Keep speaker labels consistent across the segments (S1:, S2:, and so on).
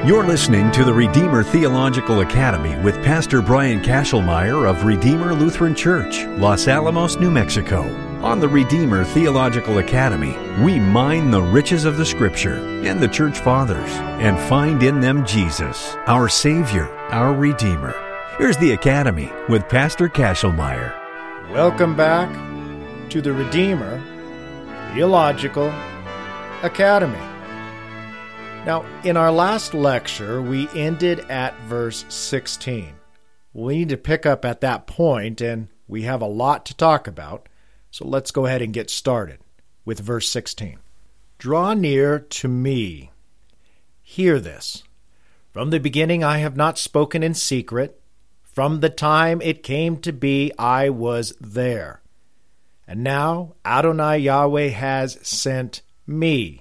S1: You're listening to the Redeemer Theological Academy with Pastor Brian Kashelmeyer of Redeemer Lutheran Church, Los Alamos, New Mexico. On the Redeemer Theological Academy, we mine the riches of the Scripture and the Church Fathers and find in them Jesus, our Savior, our Redeemer. Here's the Academy with Pastor Kashelmeyer.
S2: Welcome back to the Redeemer Theological Academy. Now, in our last lecture, we ended at verse 16. We need to pick up at that point, and we have a lot to talk about, so let's go ahead and get started with verse 16. Draw near to me. Hear this. From the beginning I have not spoken in secret. From the time it came to be, I was there. And now Adonai Yahweh has sent me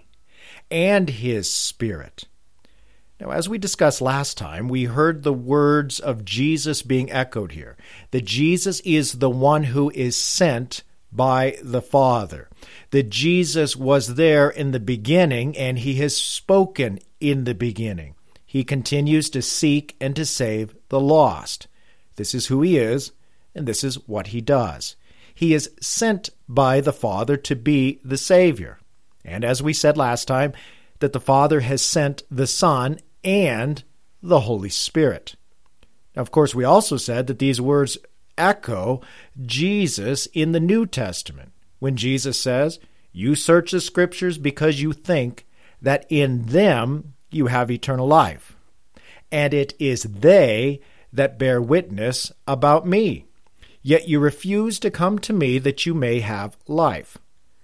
S2: and His Spirit. Now, as we discussed last time, we heard the words of Jesus being echoed here, that Jesus is the one who is sent by the Father, that Jesus was there in the beginning and He has spoken in the beginning. He continues to seek and to save the lost. This is who He is, and this is what He does. He is sent by the Father to be the Savior. And as we said last time, that the Father has sent the Son and the Holy Spirit. Now, of course, we also said that these words echo Jesus in the New Testament, when Jesus says, "You search the Scriptures because you think that in them you have eternal life. And it is they that bear witness about me. Yet you refuse to come to me that you may have life."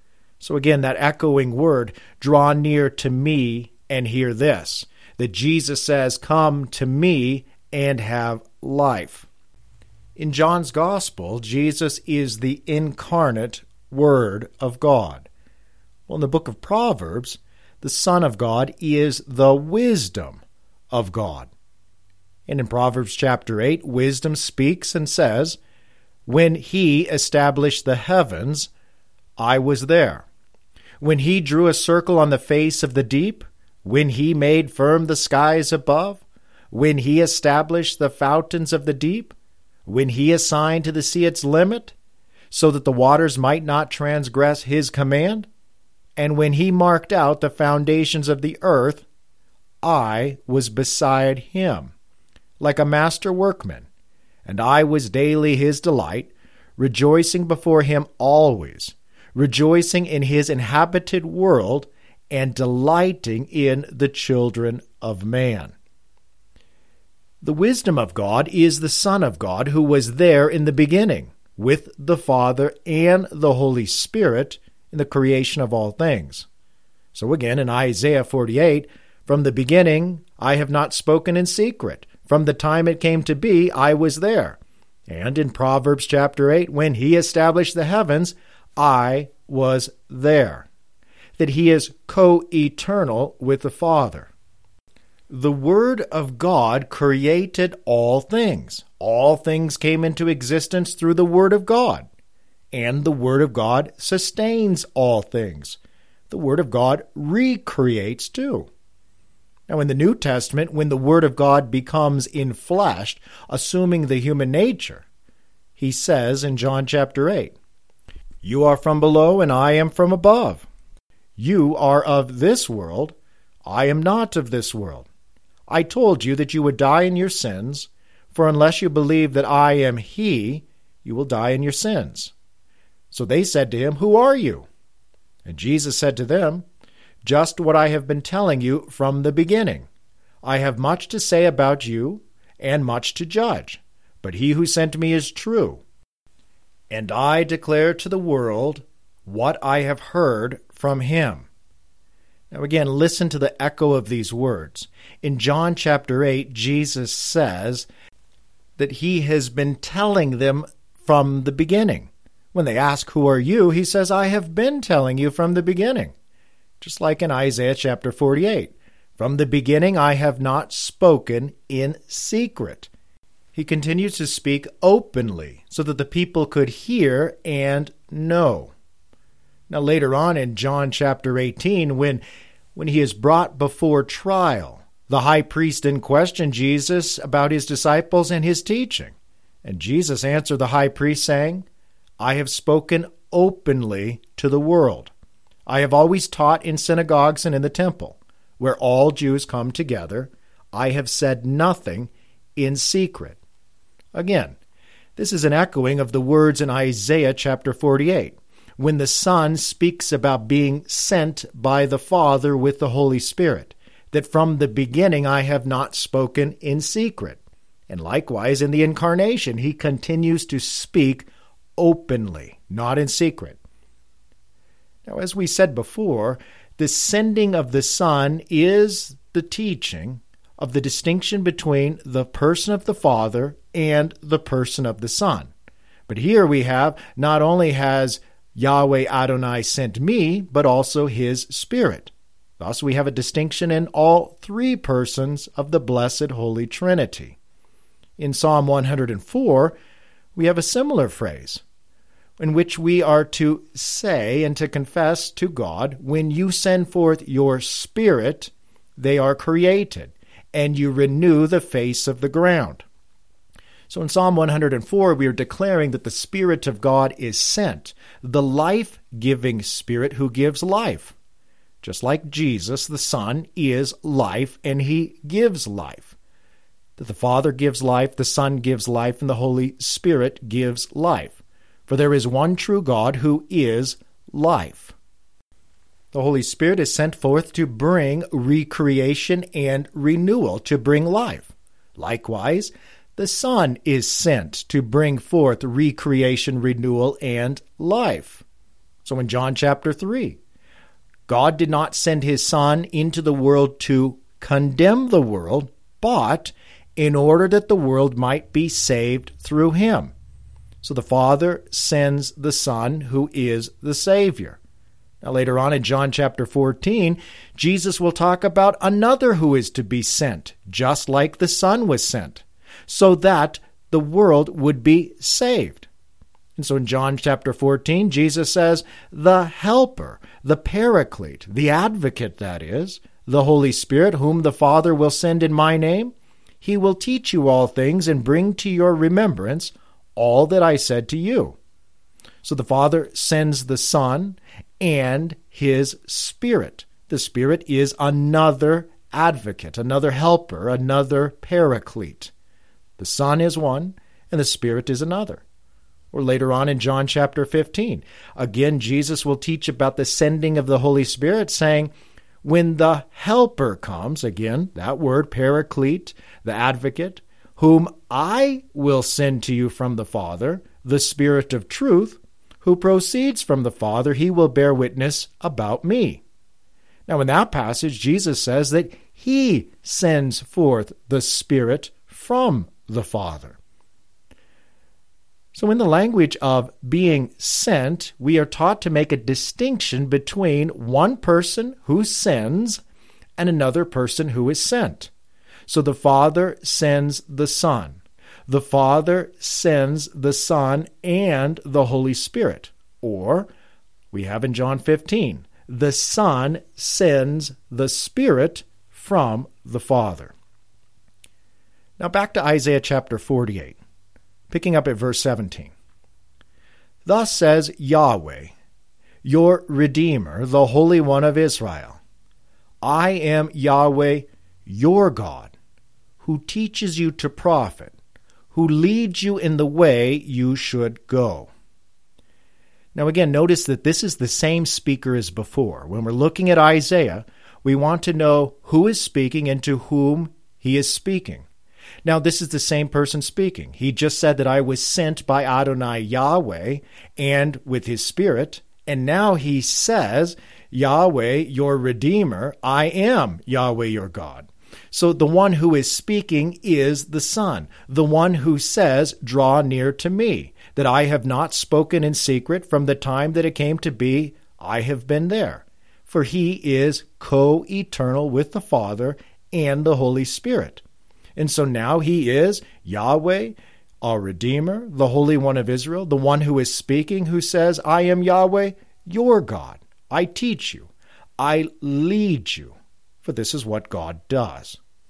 S2: So again, that echoing word, draw near to me and hear this, that Jesus says, come to me and have life. In John's Gospel, Jesus is the incarnate Word of God. Well, in the book of Proverbs, the Son of God is the wisdom of God. And in Proverbs chapter 8, wisdom speaks and says, when He established the heavens, I was there. When He drew a circle on the face of the deep, when He made firm the skies above, when He established the fountains of the deep, when He assigned to the sea its limit, so that the waters might not transgress His command, and when He marked out the foundations of the earth, I was beside Him, like a master workman, and I was daily His delight, rejoicing before Him always, rejoicing in His inhabited world, and delighting in the children of man. The wisdom of God is the Son of God who was there in the beginning, with the Father and the Holy Spirit in the creation of all things. So again, in Isaiah 48, from the beginning I have not spoken in secret. From the time it came to be, I was there. And in Proverbs chapter 8, when He established the heavens, I was there. That He is co-eternal with the Father. The Word of God created all things. All things came into existence through the Word of God. And the Word of God sustains all things. The Word of God recreates too. Now, in the New Testament, when the Word of God becomes infleshed, assuming the human nature, He says in John chapter 8, "You are from below, and I am from above. You are of this world, I am not of this world. I told you that you would die in your sins, for unless you believe that I am He, you will die in your sins." So they said to Him, "Who are you?" And Jesus said to them, "Just what I have been telling you from the beginning. I have much to say about you, and much to judge, but He who sent me is true. And I declare to the world what I have heard from Him." Now again, listen to the echo of these words. In John chapter 8, Jesus says that He has been telling them from the beginning. When they ask, "Who are you?" He says, "I have been telling you from the beginning." Just like in Isaiah chapter 48, "From the beginning I have not spoken in secret." He continues to speak openly so that the people could hear and know. Now later on in John chapter 18, when he is brought before trial, The high priest then questioned Jesus about his disciples and his teaching. And Jesus answered the high priest, saying, I have spoken openly to the world. I have always taught in synagogues and in the temple, where all Jews come together. I have said nothing in secret. Again, this is an echoing of the words in Isaiah chapter 48, when the Son speaks about being sent by the Father with the Holy Spirit, that from the beginning I have not spoken in secret. And likewise, in the Incarnation, he continues to speak openly, not in secret. Now, as we said before, the sending of the Son is the teaching of the distinction between the person of the Father and the person of the Son. But here we have, not only has Yahweh Adonai sent me, but also his Spirit. Thus we have a distinction in all three persons of the blessed Holy Trinity. In Psalm 104, we have a similar phrase, in which we are to say and to confess to God, when you send forth your Spirit, they are created, and you renew the face of the ground. So in Psalm 104, we are declaring that the Spirit of God is sent, the life-giving Spirit who gives life. Just like Jesus, the Son is life, and he gives life. That the Father gives life, the Son gives life, and the Holy Spirit gives life. For there is one true God who is life. The Holy Spirit is sent forth to bring recreation and renewal, to bring life. Likewise, the Son is sent to bring forth recreation, renewal, and life. So in John chapter 3, God did not send his Son into the world to condemn the world, but in order that the world might be saved through him. So the Father sends the Son, who is the Savior. Now later on in John chapter 14, Jesus will talk about another who is to be sent, just like the Son was sent, so that the world would be saved. And so in John chapter 14, Jesus says, the Helper, the Paraclete, the Advocate, that is, the Holy Spirit, whom the Father will send in my name, he will teach you all things and bring to your remembrance all that I said to you. So the Father sends the Son and his Spirit. The Spirit is another advocate, another helper, another paraclete. The Son is one, and the Spirit is another. Or later on in John chapter 15, again, Jesus will teach about the sending of the Holy Spirit, saying, when the Helper comes, again, that word, paraclete, the advocate, whom I will send to you from the Father, the Spirit of truth, who proceeds from the Father, he will bear witness about me. Now, in that passage, Jesus says that he sends forth the Spirit from the Father. So in the language of being sent, we are taught to make a distinction between one person who sends and another person who is sent. So the Father sends the Son. The Father sends the Son and the Holy Spirit. Or, we have in John 15, the Son sends the Spirit from the Father. Now back to Isaiah chapter 48, picking up at verse 17. Thus says Yahweh, your Redeemer, the Holy One of Israel, I am Yahweh, your God, who teaches you to profit, who leads you in the way you should go. Now again, notice that this is the same speaker as before. When we're looking at Isaiah, we want to know who is speaking and to whom he is speaking. Now, this is the same person speaking. He just said that I was sent by Adonai Yahweh and with his Spirit, and now he says, Yahweh, your Redeemer, I am Yahweh, your God. So the one who is speaking is the Son, the one who says, draw near to me, that I have not spoken in secret from the time that it came to be, I have been there. For he is co-eternal with the Father and the Holy Spirit. And so now he is Yahweh, our Redeemer, the Holy One of Israel, the one who is speaking, who says, I am Yahweh, your God. I teach you. I lead you. For this is what God does.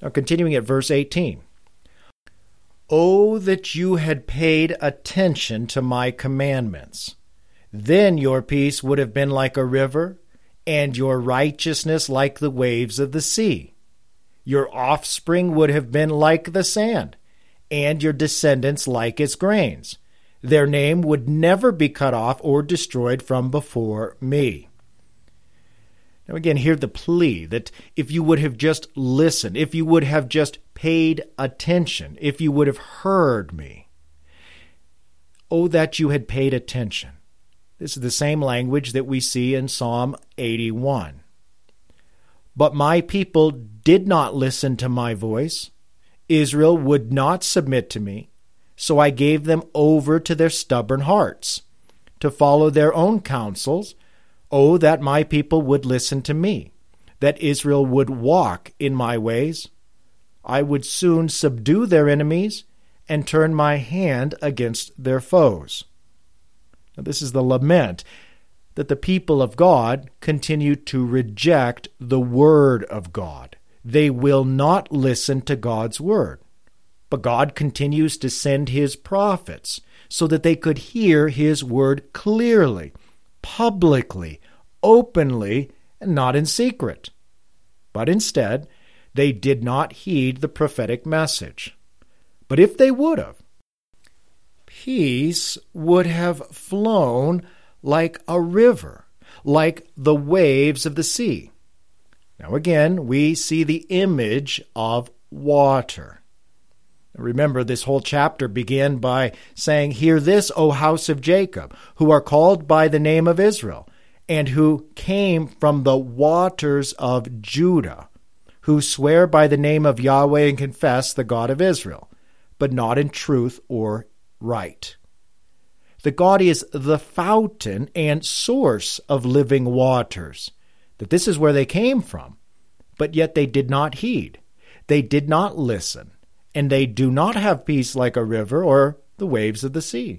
S2: Now, continuing at verse 18. Oh, that you had paid attention to my commandments. Then your peace would have been like a river, and your righteousness like the waves of the sea. Your offspring would have been like the sand, and your descendants like its grains. Their name would never be cut off or destroyed from before me. Now again, hear the plea that if you would have just listened, if you would have just paid attention, if you would have heard me. Oh, that you had paid attention. This is the same language that we see in Psalm 81. But my people did not listen to my voice. Israel would not submit to me. So I gave them over to their stubborn hearts, to follow their own counsels. Oh, that my people would listen to me, that Israel would walk in my ways. I would soon subdue their enemies and turn my hand against their foes. Now, this is the lament that the people of God continue to reject the Word of God. They will not listen to God's Word. But God continues to send His prophets so that they could hear His Word clearly, publicly, openly, and not in secret. But instead, they did not heed the prophetic message. But if they would have, peace would have flown like a river, like the waves of the sea. Now again, we see the image of water. Remember, this whole chapter began by saying, Hear this, O house of Jacob, who are called by the name of Israel, and who came from the waters of Judah, who swear by the name of Yahweh and confess the God of Israel, but not in truth or right. The God is the fountain and source of living waters, that this is where they came from, but yet they did not heed. They did not listen. And they do not have peace like a river or the waves of the sea.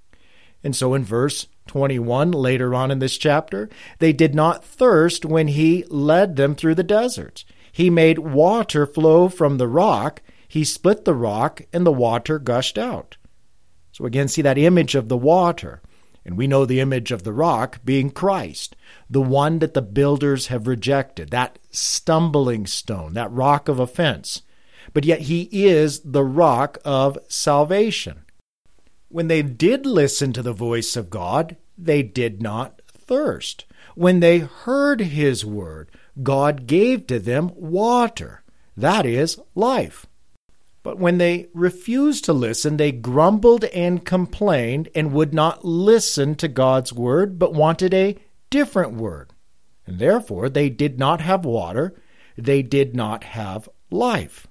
S2: And so in verse 21, later on in this chapter, they did not thirst when He led them through the deserts. He made water flow from the rock. He split the rock, and the water gushed out. So again, see that image of the water. And we know the image of the rock being Christ, the one that the builders have rejected, that stumbling stone, that rock of offense. But yet He is the rock of salvation. When they did listen to the voice of God, they did not thirst. When they heard His word, God gave to them water, that is, life. But when they refused to listen, they grumbled and complained and would not listen to God's word, but wanted a different word. And therefore they did not have water, they did not have life.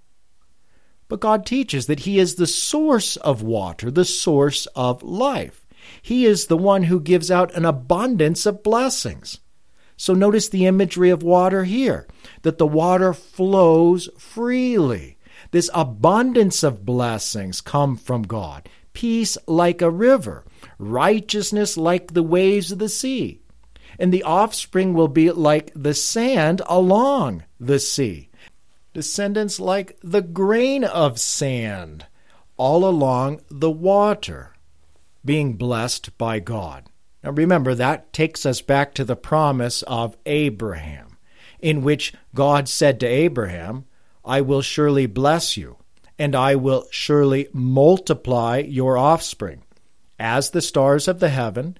S2: But God teaches that He is the source of water, the source of life. He is the one who gives out an abundance of blessings. So notice the imagery of water here, that the water flows freely. This abundance of blessings come from God. Peace like a river, righteousness like the waves of the sea. And the offspring will be like the sand along the sea. Descendants like the grain of sand all along the water, being blessed by God. Now remember, that takes us back to the promise of Abraham, in which God said to Abraham, I will surely bless you, and I will surely multiply your offspring, as the stars of the heaven,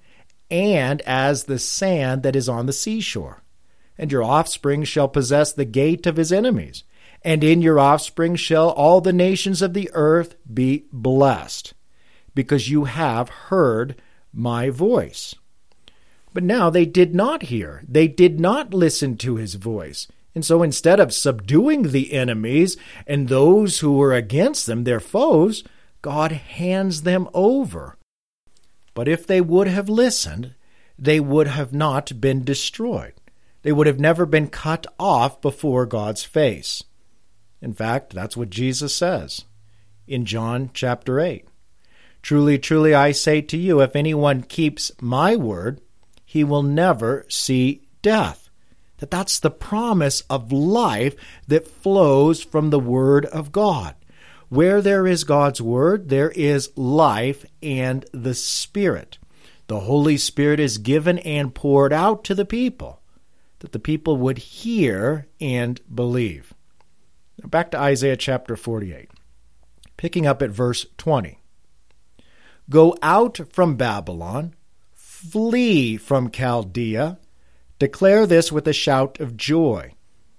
S2: and as the sand that is on the seashore. And your offspring shall possess the gate of his enemies. And in your offspring shall all the nations of the earth be blessed, because you have heard my voice. But now they did not hear. They did not listen to His voice. And so instead of subduing the enemies and those who were against them, their foes, God hands them over. But if they would have listened, they would have not been destroyed. They would have never been cut off before God's face. In fact, that's what Jesus says in John chapter 8. Truly, truly, I say to you, if anyone keeps my word, he will never see death. That's the promise of life that flows from the Word of God. Where there is God's Word, there is life and the Spirit. The Holy Spirit is given and poured out to the people, that the people would hear and believe. Now back to Isaiah chapter 48, picking up at verse 20. Go out from Babylon, flee from Chaldea, declare this with a shout of joy.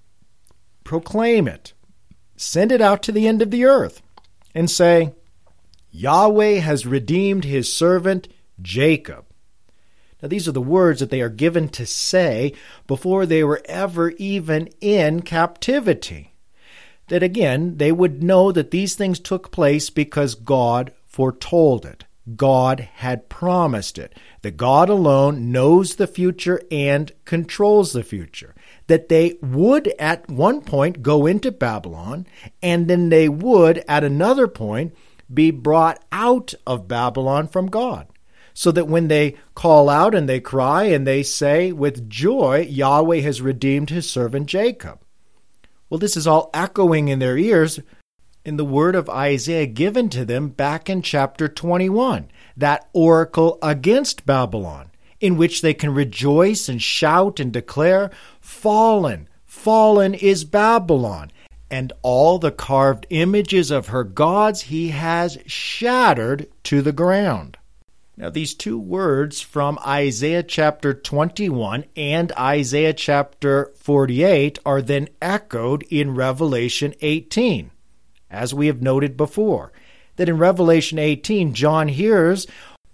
S2: Proclaim it, send it out to the end of the earth, and say, Yahweh has redeemed his servant Jacob. Now these are the words that they are given to say before they were ever even in captivity. That again, they would know that these things took place because God foretold it. God had promised it. That God alone knows the future and controls the future. That they would at one point go into Babylon, and then they would at another point be brought out of Babylon from God. So that when they call out and they cry and they say with joy, Yahweh has redeemed his servant Jacob. Well, this is all echoing in their ears in the word of Isaiah given to them back in chapter 21, that oracle against Babylon, in which they can rejoice and shout and declare, Fallen, fallen is Babylon, and all the carved images of her gods he has shattered to the ground. Now, these two words from Isaiah chapter 21 and Isaiah chapter 48 are then echoed in Revelation 18, as we have noted before, that in Revelation 18, John hears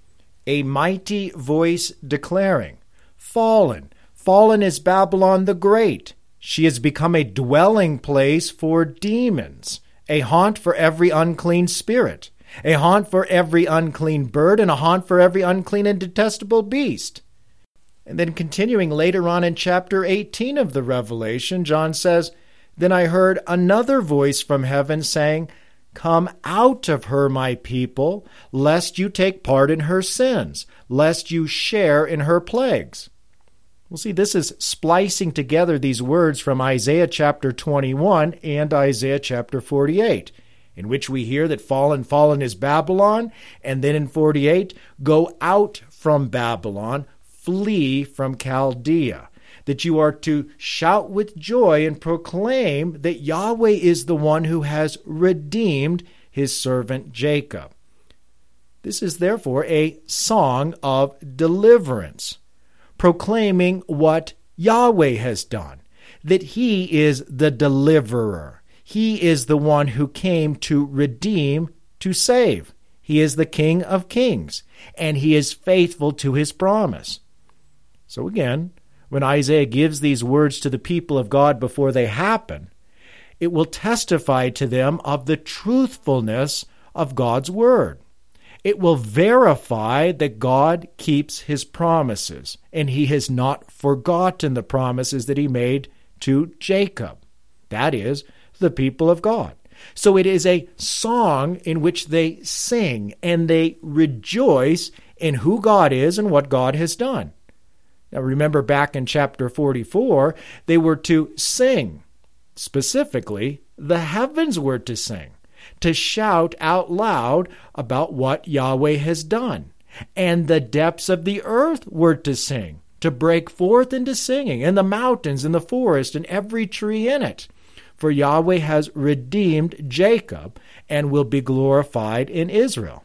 S2: a mighty voice declaring, Fallen, fallen is Babylon the Great. She has become a dwelling place for demons, a haunt for every unclean spirit, a haunt for every unclean bird, and a haunt for every unclean and detestable beast. And then continuing later on in chapter 18 of the Revelation, John says, Then I heard another voice from heaven saying, Come out of her, my people, lest you take part in her sins, lest you share in her plagues. Well, see, this is splicing together these words from Isaiah chapter 21 and Isaiah chapter 48. In which we hear that fallen, fallen is Babylon, and then in 48, go out from Babylon, flee from Chaldea, that you are to shout with joy and proclaim that Yahweh is the one who has redeemed his servant Jacob. This is therefore a song of deliverance, proclaiming what Yahweh has done, that he is the deliverer. He is the one who came to redeem, to save. He is the King of kings, and he is faithful to his promise. So again, when Isaiah gives these words to the people of God before they happen, it will testify to them of the truthfulness of God's word. It will verify that God keeps his promises, and he has not forgotten the promises that he made to Jacob. That is, the people of God. So it is a song in which they sing and they rejoice in who God is and what God has done. Now remember back in chapter 44, they were to sing. Specifically, the heavens were to sing, to shout out loud about what Yahweh has done. And the depths of the earth were to sing, to break forth into singing, and the mountains and the forest and every tree in it. For Yahweh has redeemed Jacob and will be glorified in Israel.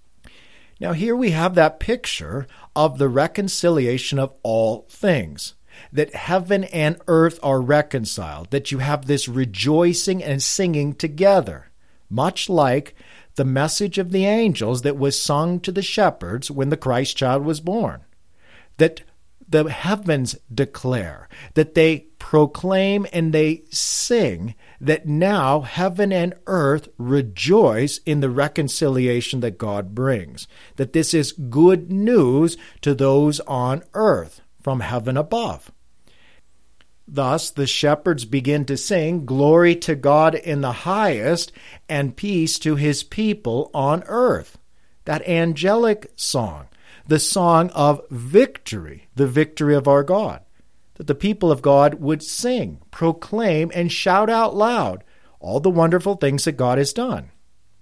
S2: Now here we have that picture of the reconciliation of all things, that heaven and earth are reconciled, that you have this rejoicing and singing together, much like the message of the angels that was sung to the shepherds when the Christ child was born. That the heavens declare, that they proclaim and they sing, that now heaven and earth rejoice in the reconciliation that God brings, that this is good news to those on earth from heaven above. Thus the shepherds begin to sing, Glory to God in the highest, and peace to his people on earth. That angelic song, the song of victory, the victory of our God. that the people of God would sing, proclaim, and shout out loud all the wonderful things that God has done.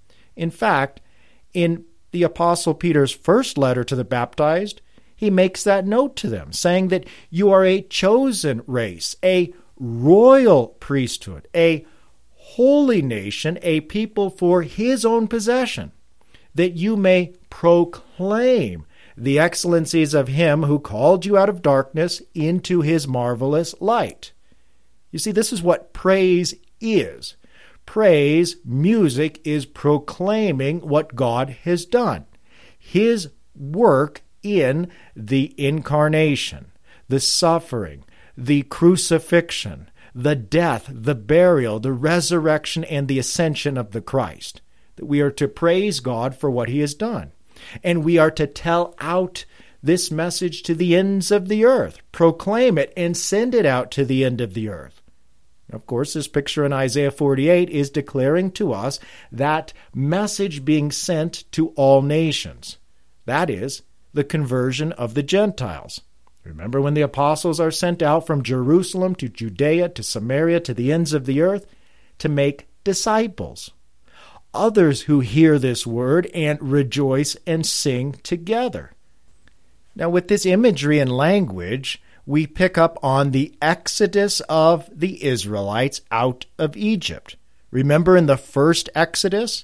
S2: In fact, in the Apostle Peter's first letter to the baptized, he makes that note to them, saying that you are a chosen race, a royal priesthood, a holy nation, a people for his own possession, that you may proclaim the excellencies of him who called you out of darkness into his marvelous light. You see, this is what praise is. Praise, music, is proclaiming what God has done. His work in the incarnation, the suffering, the crucifixion, the death, the burial, the resurrection, and the ascension of the Christ. That we are to praise God for what he has done. And we are to tell out this message to the ends of the earth, proclaim it, and send it out to the end of the earth. Of course, this picture in Isaiah 48 is declaring to us that message being sent to all nations. That is, the conversion of the Gentiles. Remember when the apostles are sent out from Jerusalem to Judea to Samaria to the ends of the earth to make disciples. Others who hear this word and rejoice and sing together. Now, with this imagery and language, we pick up on the exodus of the Israelites out of Egypt. Remember in the first exodus,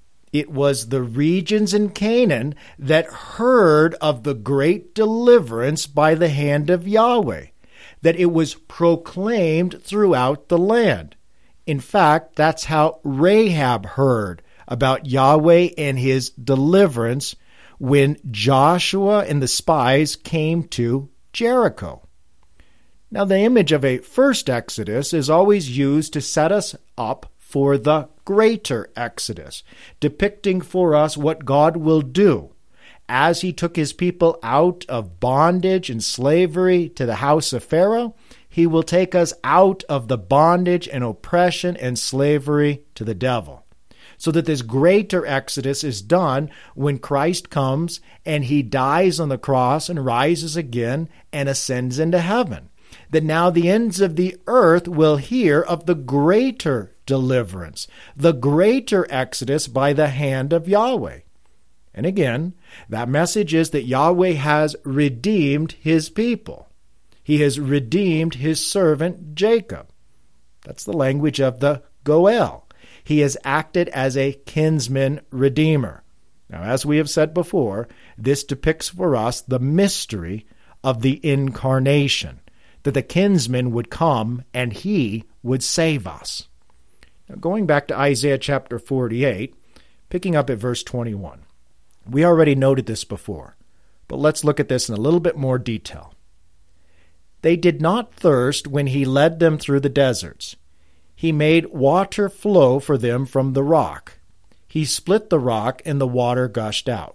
S2: it was the regions in Canaan that heard of the great deliverance by the hand of Yahweh, that it was proclaimed throughout the land. In fact, that's how Rahab heard about Yahweh and his deliverance when Joshua and the spies came to Jericho. Now, the image of a first exodus is always used to set us up for the greater exodus, depicting for us what God will do as he took his people out of bondage and slavery to the house of Pharaoh. He will take us out of the bondage and oppression and slavery to the devil. So that this greater exodus is done when Christ comes and he dies on the cross and rises again and ascends into heaven. That now the ends of the earth will hear of the greater deliverance, the greater exodus by the hand of Yahweh. And again, that message is that Yahweh has redeemed his people. He has redeemed his servant Jacob. That's the language of the Goel. He has acted as a kinsman redeemer. Now, as we have said before, this depicts for us the mystery of the incarnation, that the kinsman would come and he would save us. Now, going back to Isaiah chapter 48, picking up at verse 21. We already noted this before, but let's look at this in a little bit more detail. They did not thirst when he led them through the deserts. He made water flow for them from the rock. He split the rock and the water gushed out.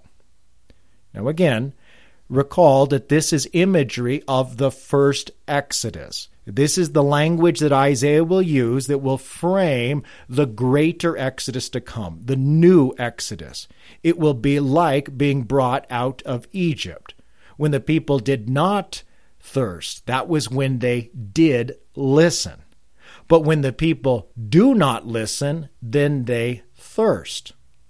S2: Now again, recall that this is imagery of the first Exodus. This is the language that Isaiah will use that will frame the greater Exodus to come, the new Exodus. It will be like being brought out of Egypt. When the people did not thirst, that was when they did listen. But when the people do not listen, then they thirst.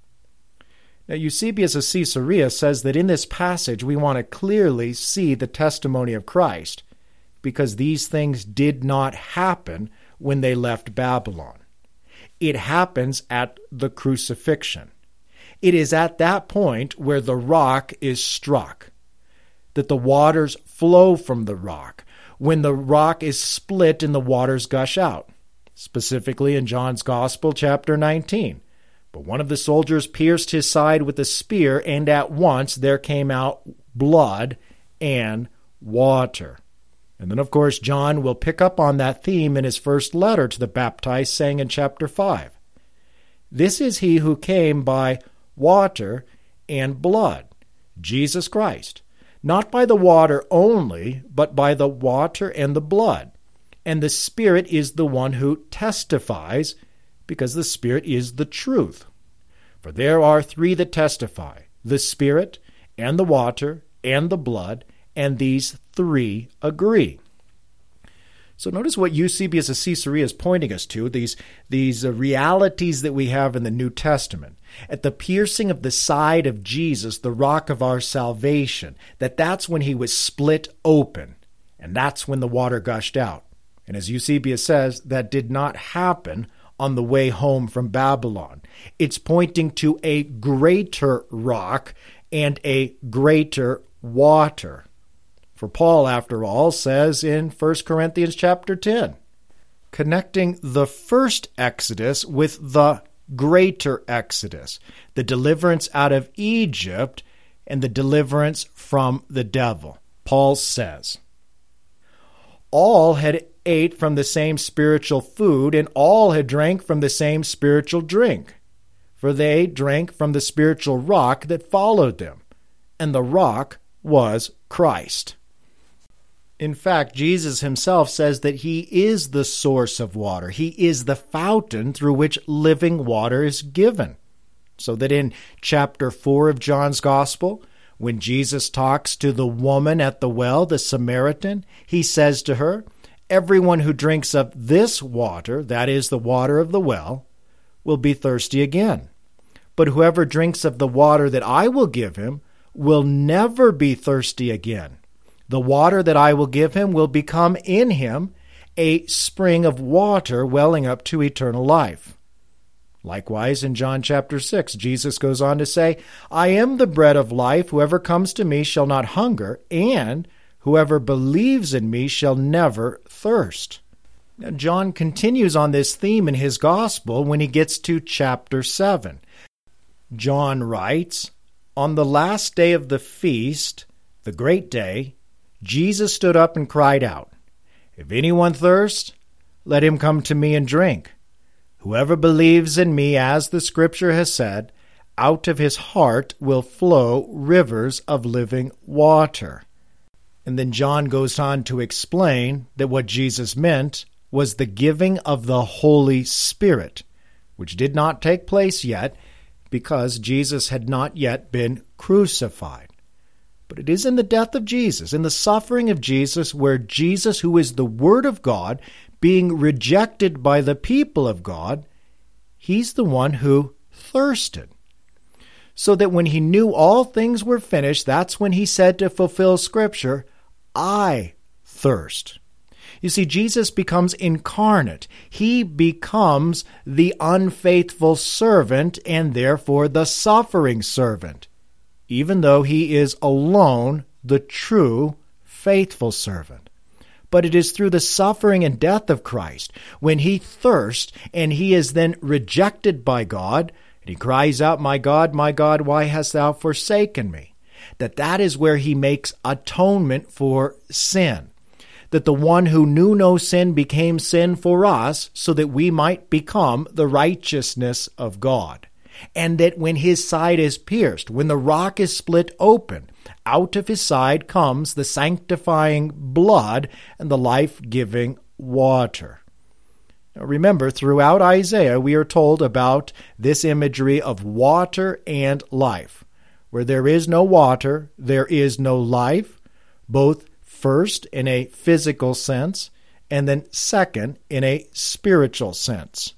S2: Now, Eusebius of Caesarea says that in this passage we want to clearly see the testimony of Christ, because these things did not happen when they left Babylon. It happens at the crucifixion. It is at that point where the rock is struck, that the waters flow from the rock, when the rock is split and the waters gush out, specifically in John's Gospel, chapter 19. But one of the soldiers pierced his side with a spear, and at once there came out blood and water. And then, of course, John will pick up on that theme in his first letter to the baptized, saying in chapter 5, "This is he who came by water and blood, Jesus Christ, not by the water only, but by the water and the blood. And the Spirit is the one who testifies, because the Spirit is the truth. For there are three that testify, the Spirit, and the water, and the blood, and these three agree." So notice what Eusebius of Caesarea is pointing us to, these realities that we have in the New Testament. At the piercing of the side of Jesus, the rock of our salvation, that's when he was split open, and that's when the water gushed out. And as Eusebius says, that did not happen on the way home from Babylon. It's pointing to a greater rock and a greater water. For Paul, after all, says in 1 Corinthians chapter 10, connecting the first Exodus with the greater Exodus, the deliverance out of Egypt and the deliverance from the devil. Paul says, all had ate from the same spiritual food, and all had drank from the same spiritual drink. For they drank from the spiritual rock that followed them, and the rock was Christ. In fact, Jesus himself says that he is the source of water. He is the fountain through which living water is given. So that in chapter 4 of John's Gospel, when Jesus talks to the woman at the well, the Samaritan, he says to her, everyone who drinks of this water, that is the water of the well, will be thirsty again. But whoever drinks of the water that I will give him will never be thirsty again. The water that I will give him will become in him a spring of water welling up to eternal life. Likewise, in John chapter 6, Jesus goes on to say, I am the bread of life. Whoever comes to me shall not hunger, and whoever believes in me shall never thirst. Now, John continues on this theme in his gospel when he gets to chapter 7. John writes, on the last day of the feast, the great day, Jesus stood up and cried out, if anyone thirsts, let him come to me and drink. Whoever believes in me, as the Scripture has said, out of his heart will flow rivers of living water. And then John goes on to explain that what Jesus meant was the giving of the Holy Spirit, which did not take place yet because Jesus had not yet been crucified. But it is in the death of Jesus, in the suffering of Jesus, where Jesus, who is the Word of God, being rejected by the people of God, he's the one who thirsted. So that when he knew all things were finished, that's when he said to fulfill Scripture, I thirst. You see, Jesus becomes incarnate. He becomes the unfaithful servant and therefore the suffering servant, even though he is alone the true faithful servant. But it is through the suffering and death of Christ, when he thirsts and he is then rejected by God, and he cries out, my God, why hast thou forsaken me? That is where he makes atonement for sin. That the one who knew no sin became sin for us so that we might become the righteousness of God. And that when his side is pierced, when the rock is split open, out of his side comes the sanctifying blood and the life-giving water. Now remember, throughout Isaiah, we are told about this imagery of water and life. Where there is no water, there is no life, both first in a physical sense, and then second in a spiritual sense.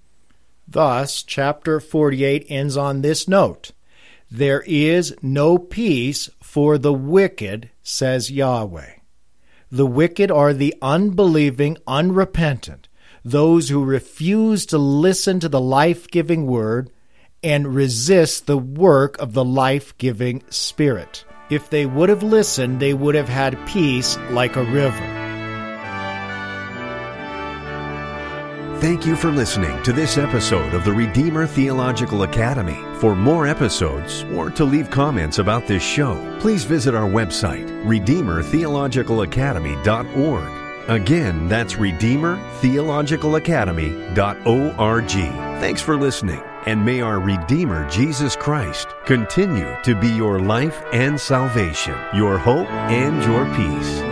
S2: Thus, chapter 48 ends on this note. There is no peace for the wicked, says Yahweh. The wicked are the unbelieving, unrepentant, those who refuse to listen to the life-giving word and resist the work of the life-giving Spirit. If they would have listened, they would have had peace like a river.
S1: Thank you for listening to this episode of the Redeemer Theological Academy. For more episodes or to leave comments about this show, please visit our website, RedeemerTheologicalAcademy.org. Again, that's RedeemerTheologicalAcademy.org. Thanks for listening, and may our Redeemer Jesus Christ continue to be your life and salvation, your hope and your peace.